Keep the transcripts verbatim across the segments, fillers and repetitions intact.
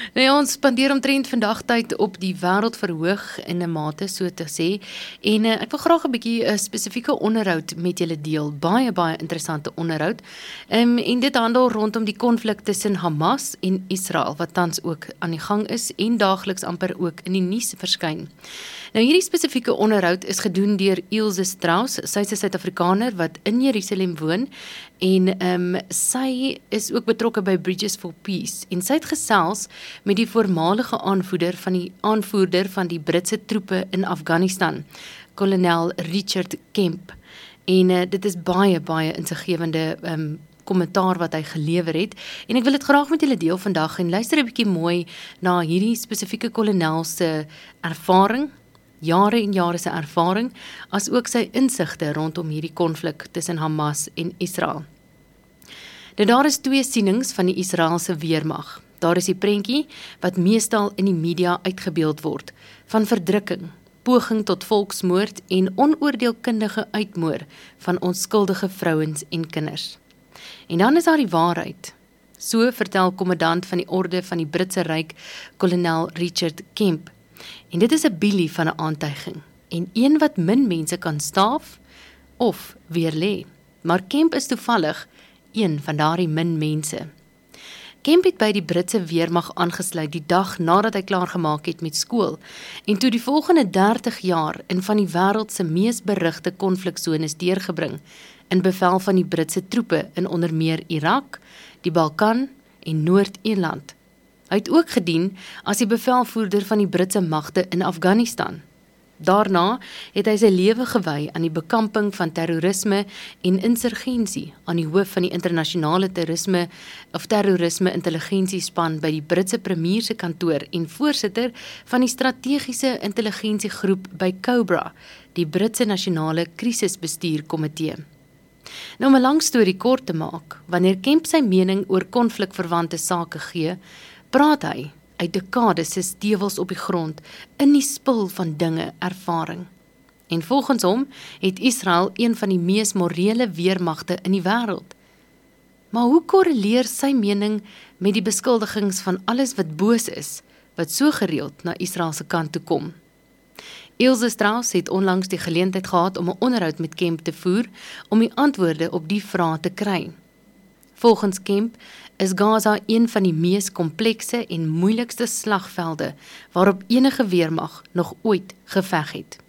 Nou ja, ons spandeer omtrent vandag tyd op die wêreldverhoog in 'n mate, so te sê. En uh, ek wil graag 'n bietjie 'n uh, spesifieke onderhoud met julle deel. Baie, baie interessante onderhoud. Um, en dit handel rondom die konflik tussen Hamas en Israel, wat tans ook aan die gang is en daagliks amper ook in die nuus verskyn. Nou hierdie spesifieke onderhoud is gedoen deur Ilse Strauss. Sy is 'n Suid-Afrikaner wat in Jerusalem woon en um, sy is ook betrokke by Bridges for Peace en sy het gesels met die voormalige aanvoerder van die aanvoerder van die Britse troepe in Afghanistan, kolonel Richard Kemp. En uh, dit is baie baie insiggewende um, kommentaar wat hy gelewer het, en ek wil dit graag met julle deel vandag, en luister 'n bietjie mooi na hierdie spesifieke kolonel se ervaring, jare en jare se ervaring, as ook sy insigte rondom hierdie konflik tussen Hamas en Israel. Nou daar is twee sienings van die Israeliese weermag. Daar is die prentjie wat meestal in die media uitgebeeld word, van verdrukking, poging tot volksmoord en onoordeelkundige uitmoor van onskuldige vrouens en kinders. En dan is daar die waarheid. So vertel kommandant van die orde van die Britse Ryk, kolonel Richard Kemp. En dit is 'n bilie van 'n aantuiging, en een wat min mense kan staaf of weerlê. Maar Kemp is toevallig een van daardie min mense. Kemp het by die Britse weermag aangesluit die dag nadat hy klaargemaak het met skool, en toe die volgende dertig jaar in van die wêreld se mees berugte konfliksones deurgebring, in bevel van die Britse troepe in onder meer Irak, die Balkan en Noord-Ierland. Hy het ook gedien as die bevelvoerder van die Britse magte in Afghanistan. Daarna het hy sy lewe gewy aan die bekamping van terrorisme en insurgensie aan die hoof van die internasionale terrorisme of terrorisme intelligensiespan by die Britse premier se kantoor en voorsitter van die strategiese intelligensiegroep by Cobra, die Britse nasionale krisisbestuurkomitee. Nou om 'n lang storie kort te maak, wanneer Kemp sy mening oor konflikverwante sake gee, praat hy uit dekades se stewels op die grond in die spil van dinge ervaring. En volgens hom het Israel een van die mees morele weermagte in die wêreld. Maar hoe korreleer sy mening met die beskuldigings van alles wat boos is, wat so gereeld na Israel se kant toe kom? Ilse Strauss het onlangs die geleentheid gehad om 'n onderhoud met Kemp te voer, om die antwoorde op die vrae te kry. Volgens Kemp is Gaza een van die mees komplekse en moeilikste slagvelde waarop enige weermag nog ooit geveg het.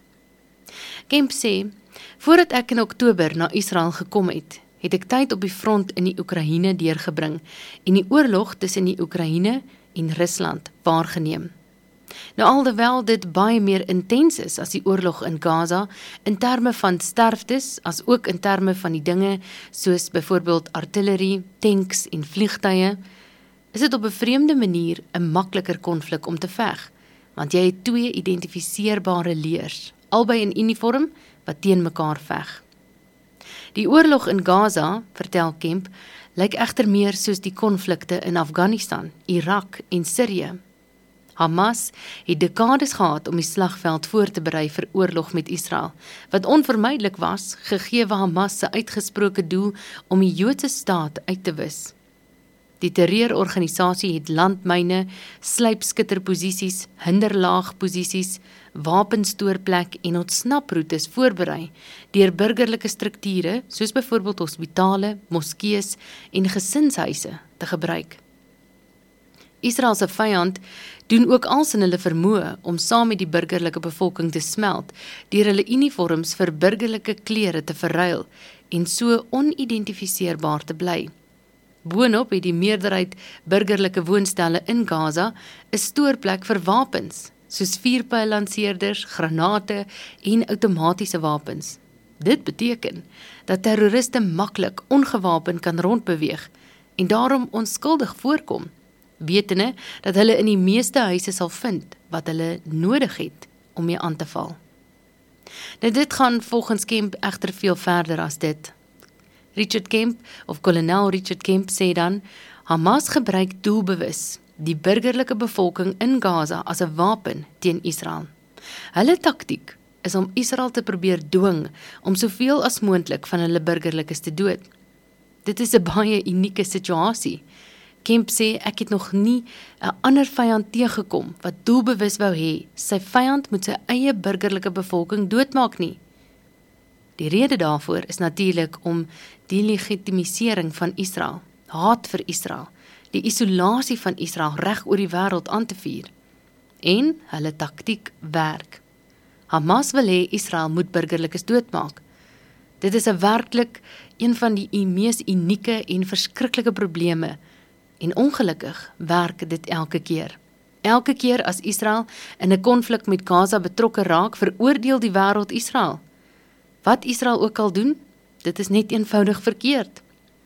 Kemp sê, voordat ek in Oktober na Israel gekom het, het ek tyd op die front in die Oekraïne deurgebring en die oorlog tussen die Oekraïne en Rusland waargeneem. Nou alhoewel dit baie meer intens is as die oorlog in Gaza, in terme van sterftes, as ook in terme van die dinge soos byvoorbeeld artillerie, tanks en vliegtuie, is dit op 'n vreemde manier 'n makliker konflik om te veg, want jy het twee identifiseerbare leers, albei in uniform wat teen mekaar veg. Die oorlog in Gaza, vertel Kemp, lyk egter meer soos die konflikte in Afghanistan, Irak en Sirië. Hamas het dekades gehad om die slagveld voor te berei vir oorlog met Israel, wat onvermydelik was, gegee Hamas se uitgesproke doel om die Joodse staat uit te wis. Die terreurorganisasie het landmyne, sluipskitterposisies, hinderlaagposisies, wapenstoorplek en ontsnaproetes voorberei deur burgerlike strukture, soos byvoorbeeld hospitale, moskees en gesinshuise te gebruik. Israel se vyand doen ook alles in hulle vermoë om saam met die burgerlike bevolking te smelt, deur hulle uniforms vir burgerlike klere te verruil en so onidentifiseerbaar te bly. Boonop het die meerderheid burgerlike woonstelle in Gaza 'n stoorplek vir wapens, soos vuurpyllanseerders, granate en outomatiese wapens. Dit beteken dat terroriste maklik ongewapen kan rondbeweeg en daarom onskuldig voorkom, wetende dat hulle in die meeste huise sal vind wat hulle nodig het om mee aan te val. Nou dit gaan volgens Kemp egter veel verder as dit. Richard Kemp, of kolonel Richard Kemp, sê dan, Hamas gebruik doelbewus die burgerlike bevolking in Gaza as 'n wapen teen Israel. Hulle taktiek is om Israel te probeer dwing om soveel as moontlik van hulle burgerlikes te dood. Dit is 'n baie unieke situasie. Kemp sê, ek het nog nie 'n ander vyand teëgekom wat doelbewus wou hê, sy vyand moet sy eie burgerlike bevolking doodmaak nie. Die rede daarvoor is natuurlik om die legitimisering van Israel, haat vir Israel, die isolasie van Israel reg oor die wêreld aan te vier. En hulle taktiek werk. Hamas wil hê Israel moet burgerlikes doodmaak. Dit is 'n werklik een van die mees unieke en verskriklike probleme, en ongelukkig werk dit elke keer. Elke keer as Israel in 'n konflik met Gaza betrokke raak, veroordeel die wêreld Israel. Wat Israel ook al doen, dit is net eenvoudig verkeerd.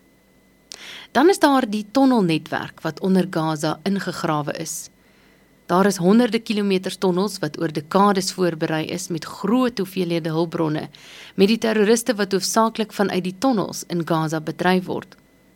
Dan is daar die tonnelnetwerk wat onder Gaza ingegrawe is. Daar is honderde kilometers tonnels wat oor dekades voorberei is met groot hoeveelhede hulpbronne, met die terroriste wat hoofsaaklik vanuit die tonnels in Gaza bedryf word.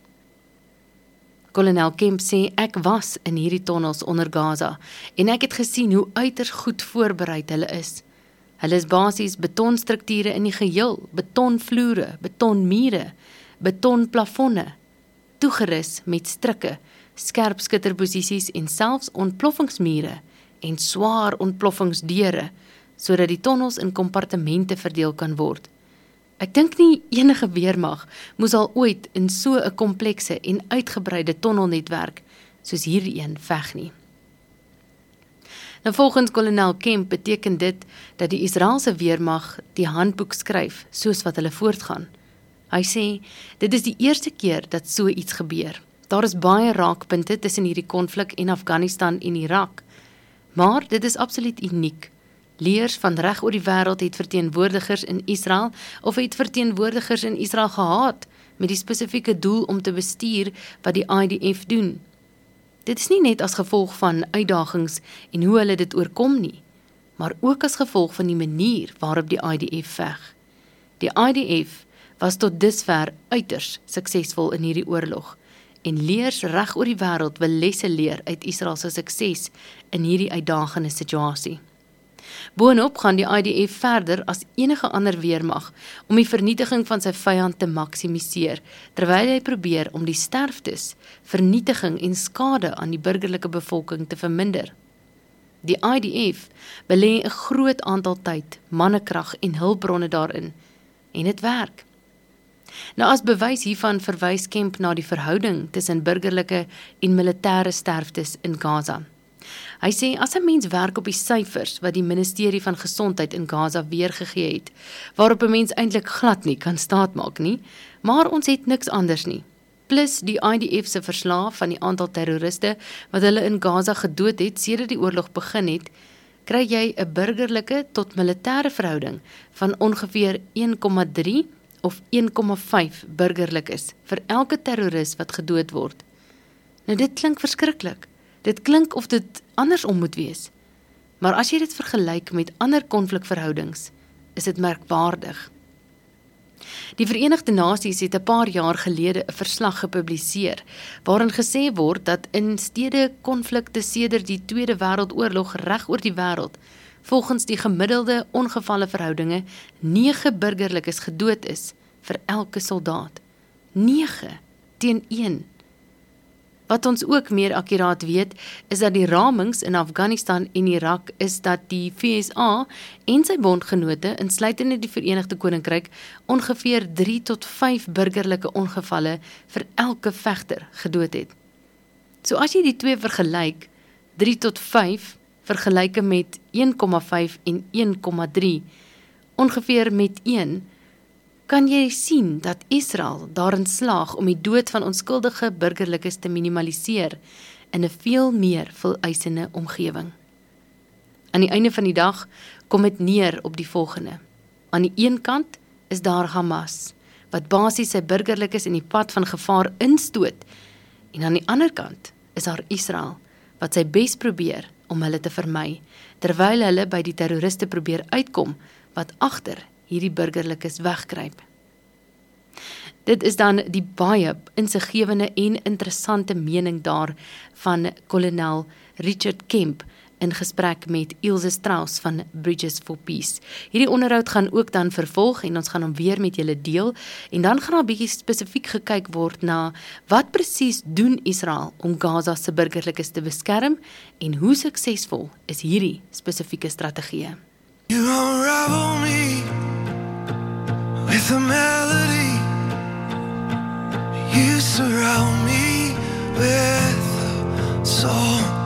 Kolonel Kemp sê, ek was in hierdie tonnels onder Gaza en ek het gesien hoe uiters goed voorbereid hulle is. Hulle is basies betonstrukture in die geheel, betonvloere, betonmure, betonplafonne, toegerus met strikke, skerpskutterposisies en selfs ontploffingsmure en swaar ontploffingsdeure, sodat die tonnels in kompartemente verdeel kan word. Ek dink nie enige weermag moes al ooit in so 'n komplekse en uitgebreide tonnelnetwerk soos hierdie een veg nie. Nou volgens kolonel Kemp beteken dit dat die Israeliese weermag die handboek skryf soos wat hulle voortgaan. Hy sê, dit is die eerste keer dat so iets gebeur. Daar is baie raakpunte tussen hierdie konflik en Afghanistan en Irak, maar dit is absoluut uniek. Leers van reg oor die wêreld het verteenwoordigers in Israel of het verteenwoordigers in Israel gehaat met die spesifieke doel om te bestuur wat die I D F doen. Dit is nie net as gevolg van uitdagings en hoe hulle dit oorkom nie, maar ook as gevolg van die manier waarop die I D F veg. Die I D F was tot dusver uiters suksesvol in hierdie oorlog, en leers reg oor die wêreld wil lesse leer uit Israel se sukses in hierdie uitdagende situasie. Boonop gaan die I D F verder as enige ander weermag om die vernietiging van sy vyand te maksimiseer, terwyl hy probeer om die sterftes, vernietiging en skade aan die burgerlike bevolking te verminder. Die I D F belê 'n groot aantal tyd, mannekrag en hulpbronne daarin, en dit werk. Nou as bewys hiervan verwys Kemp na die verhouding tussen burgerlike en militêre sterftes in Gaza. Hy sê, as 'n mens werk op die syfers wat die ministerie van Gesondheid in Gaza weergegee het, waarop 'n mens eintlik glad nie kan staatmaak nie, maar ons het niks anders nie. Plus die I D F se verslae van die aantal terroriste wat hulle in Gaza gedood het sedert die oorlog begin het, kry jy 'n burgerlike tot militêre verhouding van ongeveer een komma drie of een komma vyf burgerlikes vir elke terroris wat gedood word. Nou dit klink verskriklik. Dit klink of dit andersom moet wees. Maar as jy dit vergelyk met ander konflikverhoudings, is dit merkwaardig. Die Verenigde Nasies het 'n paar jaar gelede 'n verslag gepubliseer, waarin gesê word dat in stede konflikte sedert die Tweede Wêreldoorlog reg oor die wêreld, volgens die gemiddelde ongevalle verhoudinge, nege burgerlikes gedood is vir elke soldaat. nege teen een. Wat ons ook meer akkuraat weet, is dat die ramings in Afghanistan en Irak is dat die V S A en sy bondgenote, insluitende die Verenigde Koninkryk, ongeveer drie tot vyf burgerlike ongevalle vir elke vegter gedood het. So as jy die twee vergelyk, drie tot vyf, vergelyke met een komma vyf en een komma drie, ongeveer met een, kan jy sien dat Israel daarin slaag om die dood van onskuldige burgerlikes te minimaliseer in 'n veel meer vereisende omgewing. Aan die einde van die dag kom dit neer op die volgende. Aan die een kant is daar Hamas, wat basies sy burgerlikes in die pad van gevaar instoot, en aan die ander kant is daar Israel, wat sy bes probeer om hulle te vermy, terwyl hulle by die terroriste probeer uitkom, wat agter hierdie burgerlikes wegkruip. Dit is dan die baie insiggewende en interessante mening daar van kolonel Richard Kemp in gesprek met Ilse Strauss van Bridges for Peace. Hierdie onderhoud gaan ook dan vervolg en ons gaan hom weer met julle deel en dan gaan daar 'n bietjie spesifiek gekyk word na wat presies doen Israel om Gaza se burgerlikes te beskerm en hoe suksesvol is hierdie spesifieke strategie. You unravel me with a melody. You surround me with a song.